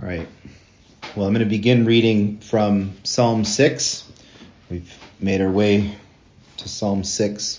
All right. Well, I'm going to begin reading from Psalm 6. We've made our way to Psalm 6.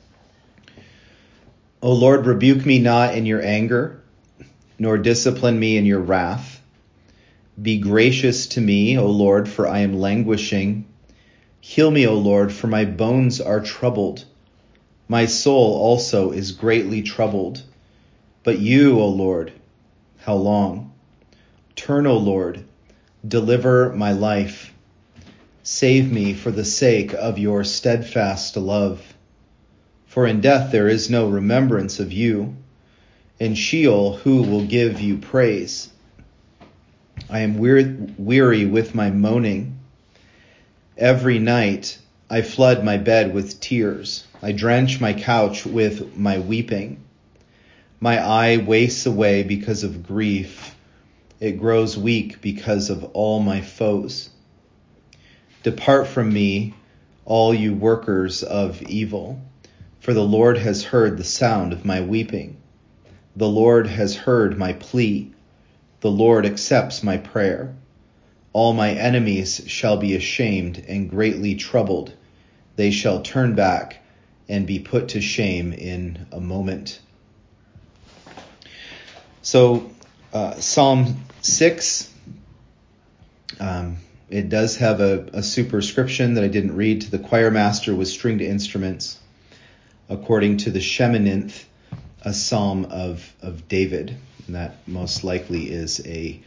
O Lord, rebuke me not in your anger, nor discipline me in your wrath. Be gracious to me, O Lord, for I am languishing. Heal me, O Lord, for my bones are troubled. My soul also is greatly troubled. But you, O Lord, how long? Turn, O Lord, deliver my life. Save me for the sake of your steadfast love. For in death there is no remembrance of you. In Sheol, who will give you praise? I am weary with my moaning. Every night I flood my bed with tears. I drench my couch with my weeping. My eye wastes away because of grief. It grows weak because of all my foes. Depart from me, all you workers of evil, for the Lord has heard the sound of my weeping. The Lord has heard my plea. The Lord accepts my prayer. All my enemies shall be ashamed and greatly troubled. They shall turn back and be put to shame in a moment. So, Psalm 6, it does have a superscription that I didn't read, to the choir master with stringed instruments, according to the Sheminith, a psalm of David. And that most likely is a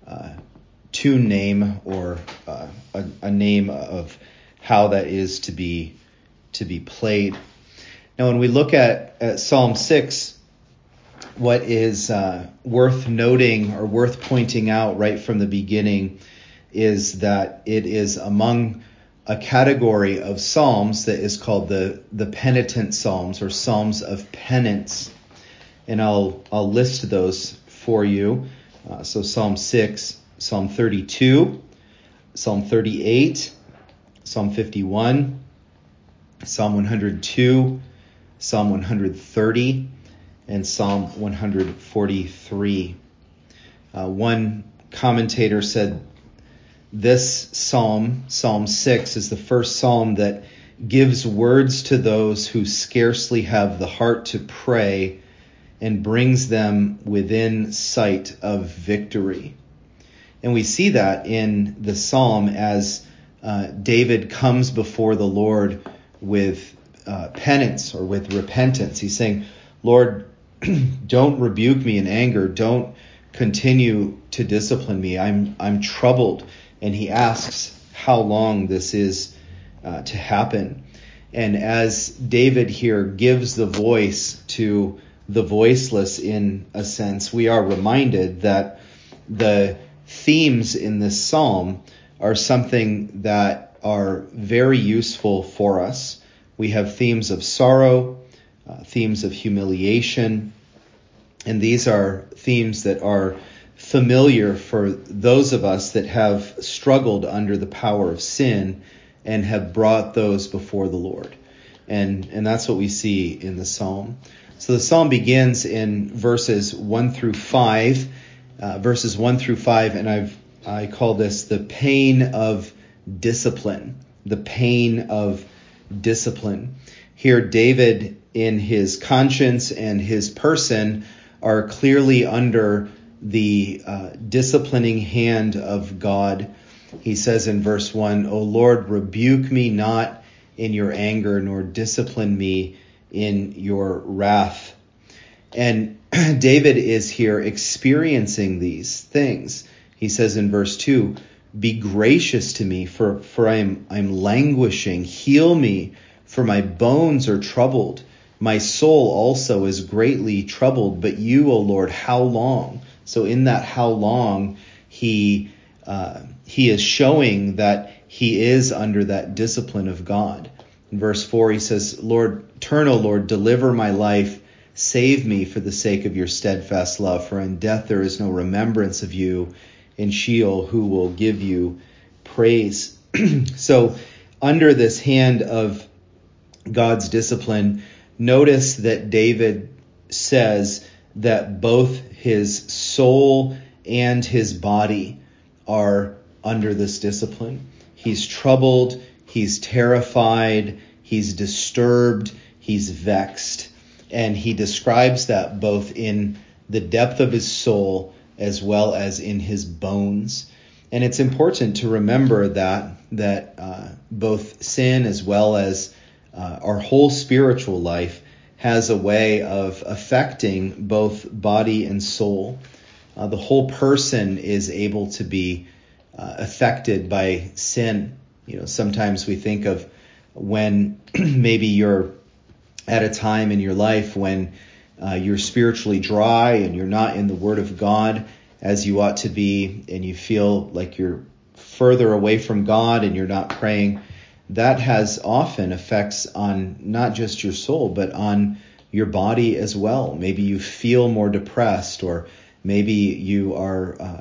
tune name or a name of how that is to be played. Now, when we look at Psalm 6, what is worth noting or worth pointing out right from the beginning is that it is among a category of psalms that is called the penitent psalms, or psalms of penance. And I'll list those for you. So Psalm 6, Psalm 32, Psalm 38, Psalm 51, Psalm 102, Psalm 130, and Psalm 143. One commentator said this psalm, Psalm 6, is the first psalm that gives words to those who scarcely have the heart to pray and brings them within sight of victory. And we see that in the psalm as David comes before the Lord with penance or with repentance. He's saying, Lord, don't rebuke me in anger. Don't continue to discipline me. I'm troubled. And he asks how long this is to happen. And as David here gives the voice to the voiceless, in a sense, we are reminded that the themes in this psalm are something that are very useful for us. We have themes of sorrow, themes of humiliation, and these are themes that are familiar for those of us that have struggled under the power of sin and have brought those before the Lord. And that's what we see in the psalm. So the psalm begins in verses 1 through 5, and I call this the pain of discipline, the pain of discipline. Here, David, in his conscience and his person, are clearly under the disciplining hand of God. He says in verse 1, O Lord, rebuke me not in your anger, nor discipline me in your wrath. And David is here experiencing these things. He says in verse 2, be gracious to me, for I'm languishing. Heal me, for my bones are troubled. My soul also is greatly troubled. But you, O Lord, how long? So in that how long, he is showing that he is under that discipline of God. In verse 4, he says, Lord, turn, O Lord, deliver my life. Save me for the sake of your steadfast love. For in death there is no remembrance of you. In Sheol, who will give you praise? So under this hand of God's discipline, notice that David says that both his soul and his body are under this discipline. He's troubled, he's terrified, he's disturbed, he's vexed. And he describes that both in the depth of his soul as well as in his bones. And it's important to remember that both sin as well as our whole spiritual life has a way of affecting both body and soul. The whole person is able to be affected by sin. Sometimes we think of when maybe you're at a time in your life when you're spiritually dry and you're not in the Word of God as you ought to be, and you feel like you're further away from God and you're not praying. That has often effects on not just your soul, but on your body as well. Maybe you feel more depressed, or maybe you are,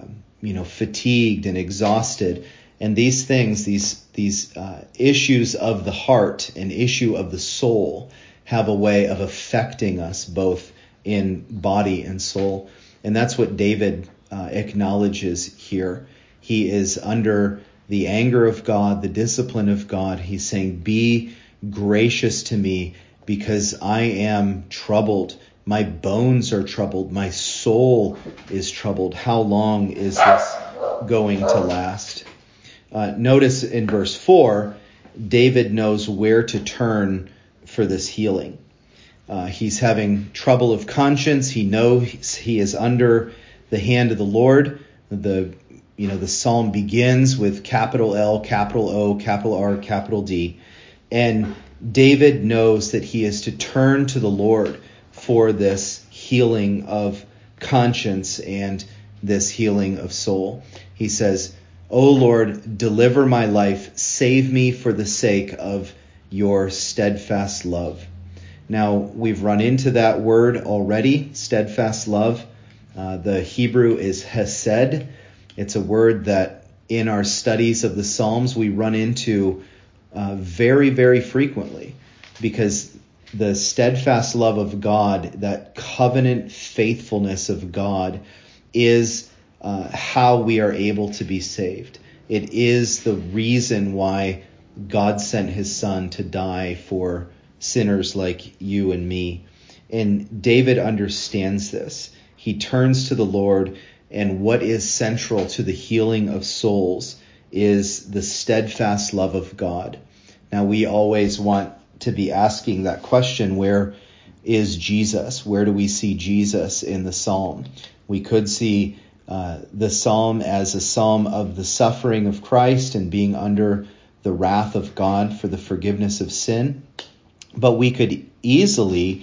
fatigued and exhausted. And these things, these issues of the heart and issue of the soul have a way of affecting us both in body and soul. And that's what David acknowledges here. He is under the anger of God, the discipline of God. He's saying, be gracious to me because I am troubled. My bones are troubled. My soul is troubled. How long is this going to last? Notice in verse 4, David knows where to turn for this healing. He's having trouble of conscience. He knows he is under the hand of the Lord. The psalm begins with capital L, capital O, capital R, capital D. And David knows that he is to turn to the Lord for this healing of conscience and this healing of soul. He says, O Lord, deliver my life. Save me for the sake of your steadfast love. Now, we've run into that word already, steadfast love. The Hebrew is hesed. It's a word that in our studies of the Psalms we run into very, very frequently, because the steadfast love of God, that covenant faithfulness of God, is how we are able to be saved. It is the reason why God sent his Son to die for sinners like you and me. And David understands this. He turns to the Lord, and what is central to the healing of souls is the steadfast love of God. Now, we always want to be asking that question, where is Jesus? Where do we see Jesus in the psalm? We could see the psalm as a psalm of the suffering of Christ and being under the wrath of God for the forgiveness of sin. But we could easily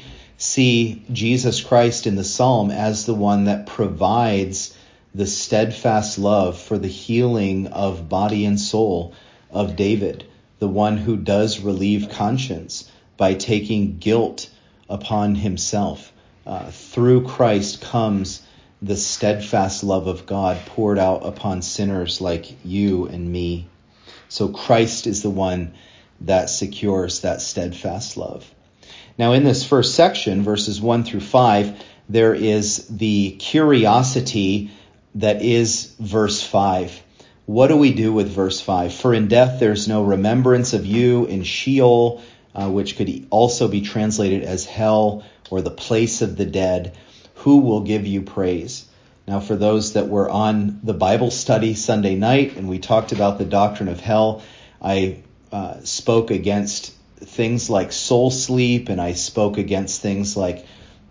see Jesus Christ in the psalm as the one that provides the steadfast love for the healing of body and soul of David, the one who does relieve conscience by taking guilt upon himself. Through Christ comes the steadfast love of God poured out upon sinners like you and me. So Christ is the one that secures that steadfast love. Now, in this first section, verses 1 through 5, there is the curiosity that is verse 5. What do we do with verse 5? For in death there's no remembrance of you. In Sheol, which could also be translated as hell or the place of the dead, who will give you praise? Now, for those that were on the Bible study Sunday night and we talked about the doctrine of hell, I spoke against things like soul sleep, and I spoke against things like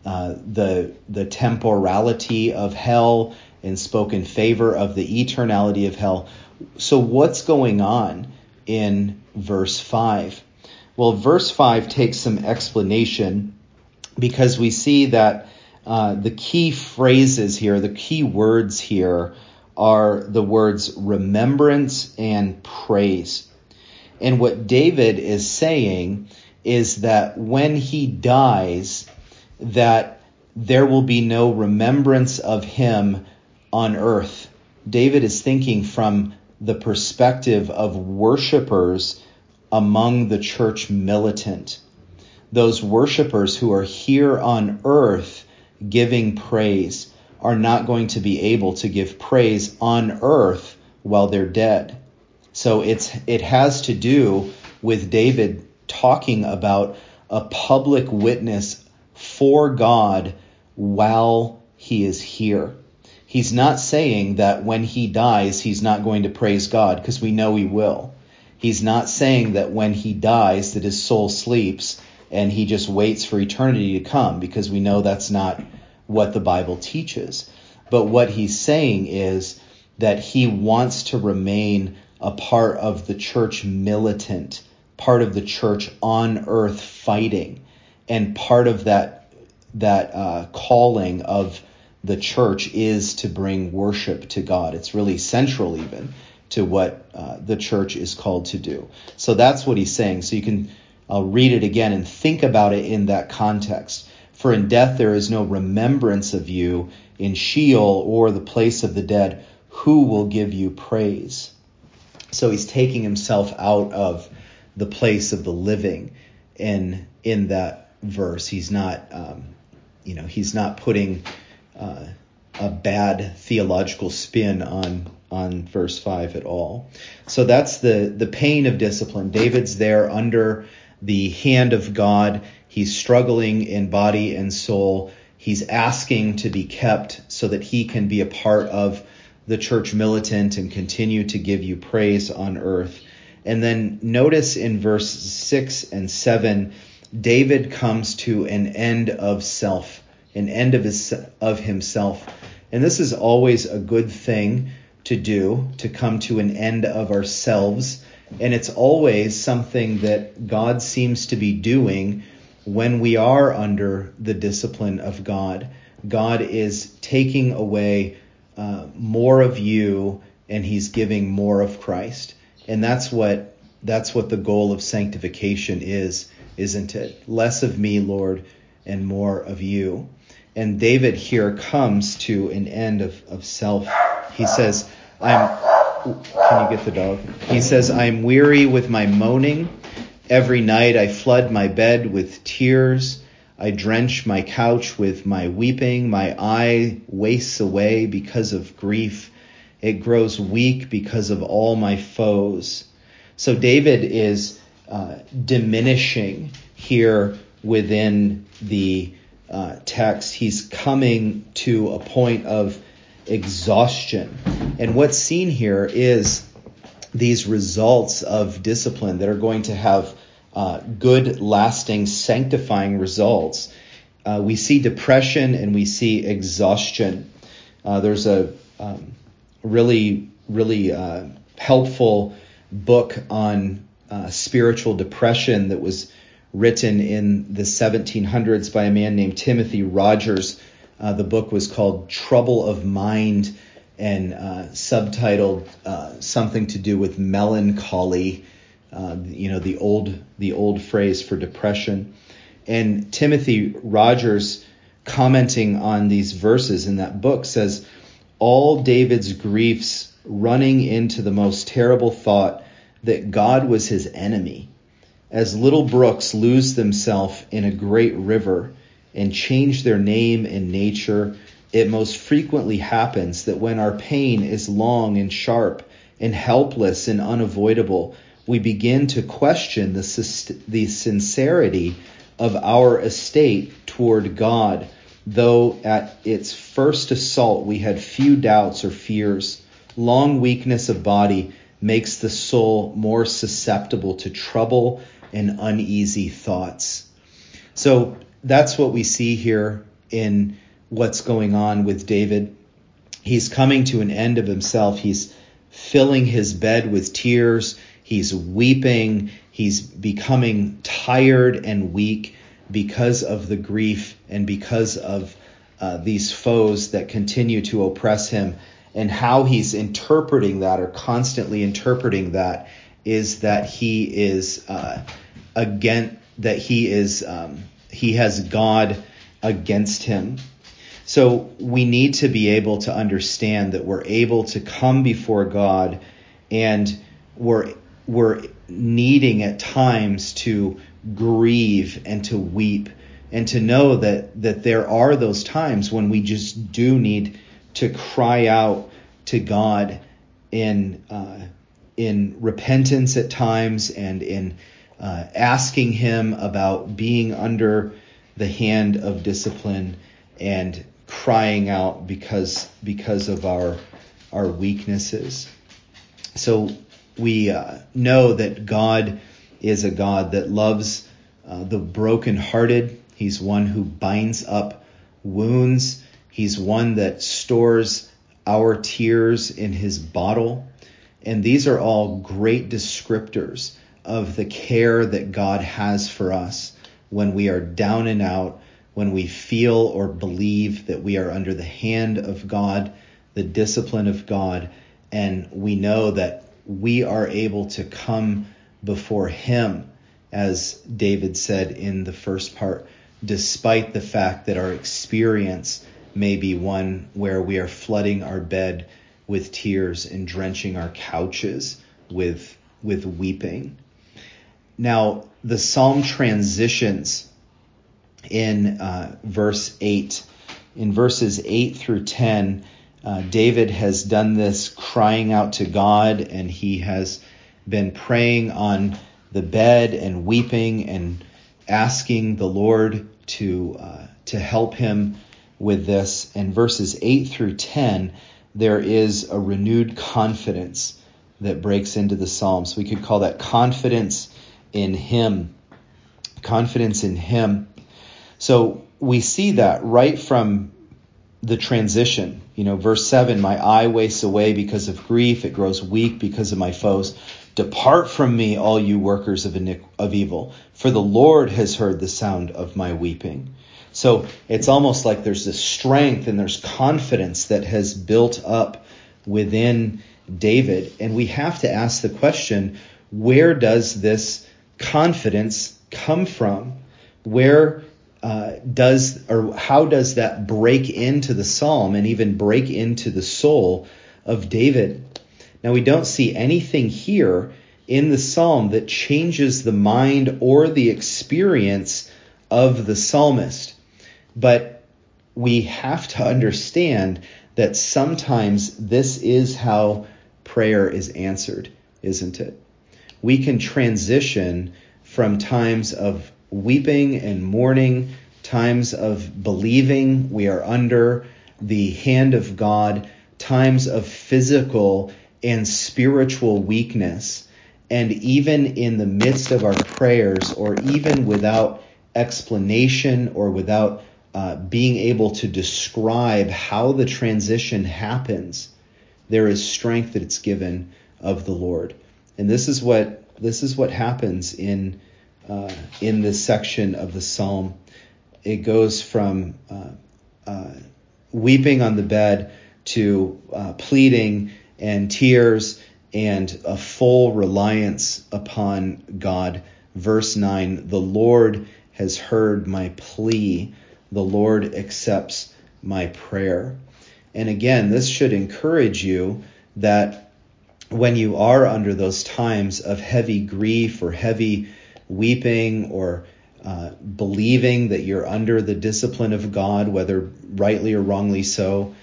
the temporality of hell, and spoke in favor of the eternality of hell. So what's going on in verse 5? Well, verse 5 takes some explanation, because we see that the key phrases here, the key words here, are the words remembrance and praise. And what David is saying is that when he dies, that there will be no remembrance of him on earth. David is thinking from the perspective of worshipers among the church militant. Those worshipers who are here on earth giving praise are not going to be able to give praise on earth while they're dead. So it has to do with David talking about a public witness for God while he is here. He's not saying that when he dies, he's not going to praise God, because we know he will. He's not saying that when he dies that his soul sleeps and he just waits for eternity to come, because we know that's not what the Bible teaches. But what he's saying is that he wants to remain a part of the church militant, part of the church on earth fighting, and part of that calling of the church is to bring worship to God. It's really central even to what the church is called to do. So that's what he's saying. So I'll read it again and think about it in that context. For in death there is no remembrance of you, in Sheol or the place of the dead, who will give you praise? So he's taking himself out of the place of the living in that verse. He's not, he's not putting a bad theological spin on verse 5 at all. So that's the pain of discipline. David's there under the hand of God. He's struggling in body and soul. He's asking to be kept so that he can be a part of the church militant and continue to give you praise on earth. And then notice in verse 6 and 7, David comes to an end of self, an end of himself. And this is always a good thing to do, to come to an end of ourselves. And it's always something that God seems to be doing when we are under the discipline of God. God is taking away more of you, and he's giving more of Christ. And that's what the goal of sanctification is, isn't it? Less of me, Lord, and more of you. And David here comes to an end of self. He says, can you get the dog? He says, I'm weary with my moaning. Every night I flood my bed with tears. I drench my couch with my weeping. My eye wastes away because of grief. It grows weak because of all my foes. So David is diminishing here within the text. He's coming to a point of exhaustion. And what's seen here is these results of discipline that are going to have good, lasting, sanctifying results. We see depression and we see exhaustion. There's a really helpful book on spiritual depression that was written in the 1700s by a man named Timothy Rogers. The book was called Trouble of Mind and subtitled something to do with melancholy, the old phrase for depression. And Timothy Rogers, commenting on these verses in that book, says, all David's griefs running into the most terrible thought that God was his enemy. As little brooks lose themselves in a great river and change their name and nature, it most frequently happens that when our pain is long and sharp and helpless and unavoidable, we begin to question the sincerity of our estate toward God, though at its first assault we had few doubts or fears. Long weakness of body makes the soul more susceptible to trouble and uneasy thoughts. So that's what we see here in what's going on with David. He's coming to an end of himself. He's filling his bed with tears. He's weeping. He's becoming tired and weak because of the grief and because of these foes that continue to oppress him. And how he's interpreting that, or constantly interpreting that, is that he is he has God against him. So we need to be able to understand that we're able to come before God, and we're needing at times to grieve and to weep and to know that there are those times when we just do need to cry out to God in repentance at times, and in asking him about being under the hand of discipline, and crying out because of our weaknesses. So we know that God is a God that loves the brokenhearted. He's one who binds up wounds. He's one that stores our tears in his bottle. And these are all great descriptors of the care that God has for us when we are down and out, when we feel or believe that we are under the hand of God, the discipline of God, and we know that we are able to come before him, as David said in the first part, despite the fact that our experience may be one where we are flooding our bed with tears and drenching our couches with weeping. Now, the psalm transitions in verse 8. In verses 8 through 10, David has done this crying out to God, and he has been praying on the bed and weeping and asking the Lord to help him with this. And verses 8 through 10, there is a renewed confidence that breaks into the Psalms. We could call that confidence in him. Confidence in him. So we see that right from the transition. Verse 7, my eye wastes away because of grief. It grows weak because of my foes. Depart from me, all you workers of evil, for the Lord has heard the sound of my weeping. So it's almost like there's this strength and there's confidence that has built up within David. And we have to ask the question, where does this confidence come from? How does that break into the psalm and even break into the soul of David? Now, we don't see anything here in the psalm that changes the mind or the experience of the psalmist. But we have to understand that sometimes this is how prayer is answered, isn't it? We can transition from times of weeping and mourning, times of believing we are under the hand of God, times of physical and spiritual weakness. And even in the midst of our prayers, or even without explanation or without being able to describe how the transition happens, there is strength that it's given of the Lord. And this is what happens in this section of the psalm. It goes from weeping on the bed to pleading and tears and a full reliance upon God. Verse 9, the Lord has heard my plea. The Lord accepts my prayer. And again, this should encourage you that when you are under those times of heavy grief or heavy weeping, or believing that you're under the discipline of God, whether rightly or wrongly so,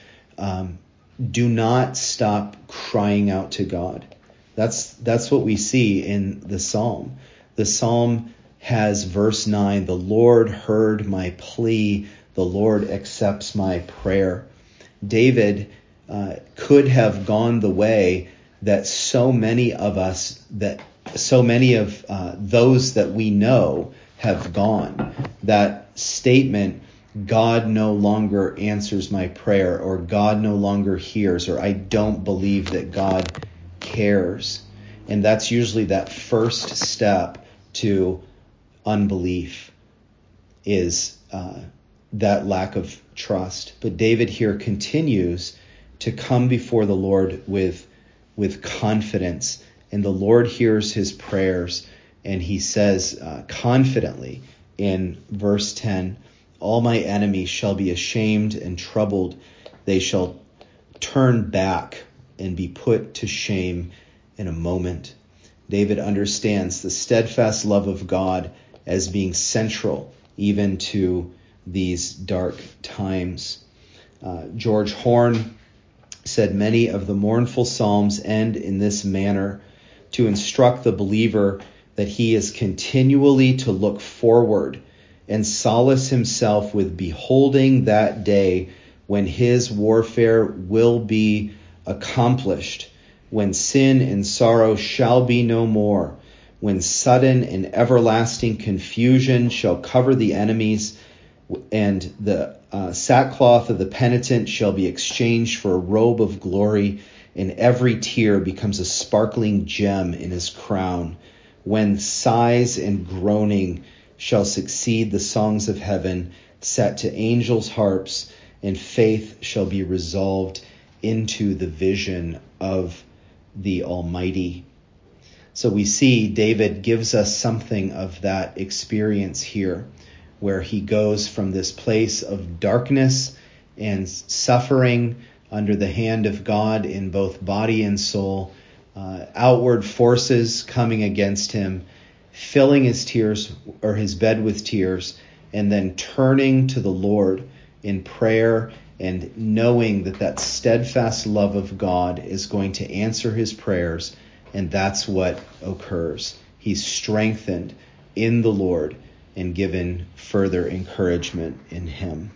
do not stop crying out to God. That's what we see in the psalm. The psalm has verse 9, the Lord heard my plea, the Lord accepts my prayer. David could have gone the way that so many of those that we know have gone. That statement, God no longer answers my prayer, or God no longer hears, or I don't believe that God cares. And that's usually that first step to unbelief, is that lack of trust. But David here continues to come before the Lord with confidence, and the Lord hears his prayers, and he says confidently in verse 10, all my enemies shall be ashamed and troubled. They shall turn back and be put to shame in a moment. David understands the steadfast love of God as being central even to these dark times. George Horne said many of the mournful psalms end in this manner to instruct the believer that he is continually to look forward and solace himself with beholding that day when his warfare will be accomplished, when sin and sorrow shall be no more, when sudden and everlasting confusion shall cover the enemies, and the sackcloth of the penitent shall be exchanged for a robe of glory, and every tear becomes a sparkling gem in his crown, when sighs and groaning shall succeed the songs of heaven set to angels' harps, and faith shall be resolved into the vision of the Almighty. So we see David gives us something of that experience here, where he goes from this place of darkness and suffering under the hand of God in both body and soul, outward forces coming against him, filling his tears or his bed with tears, and then turning to the Lord in prayer and knowing that that steadfast love of God is going to answer his prayers. And that's what occurs. He's strengthened in the Lord and given further encouragement in him.